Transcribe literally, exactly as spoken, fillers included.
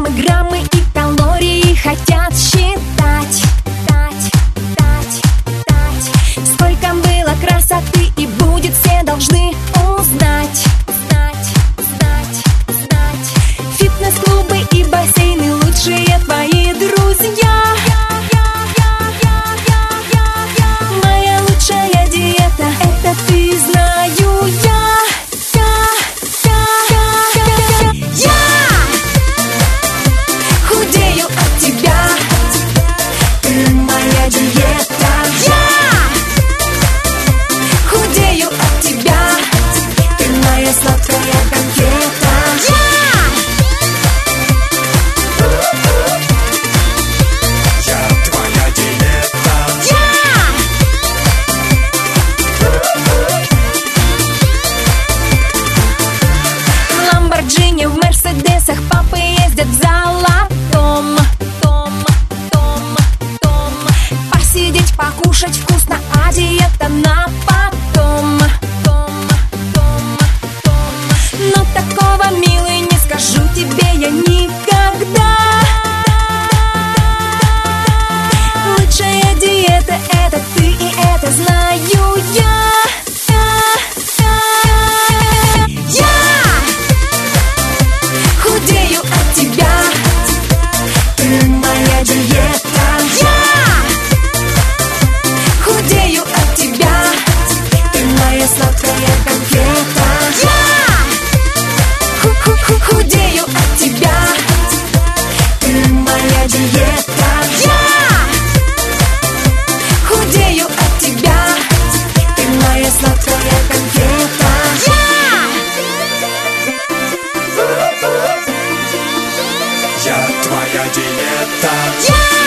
килограммы, граммы и калории хотят считать. Тать, тать, тать. Сколько было красоты, и будет, все должны узнать. Знать, знать, знать. Фитнес-клубы и бассейны — лучшие твои друзья. Моя лучшая диета — это ты, знаю я. В мерседесах папы ездят в золотом. Том, том, том. Посидеть, покушать вкусно, а диета на потом. Том, том, том. Но такого, милый, не скажу тебе я никогда. Лучшая диета — это ты, и это знаю я. Худею от тебя, ты моя диета. Я худею от тебя, ты моя сладкая конфета. Я худею от тебя, ты моя диета. Я худею от тебя, ты моя сладкая конфета. Я твоя диета. Я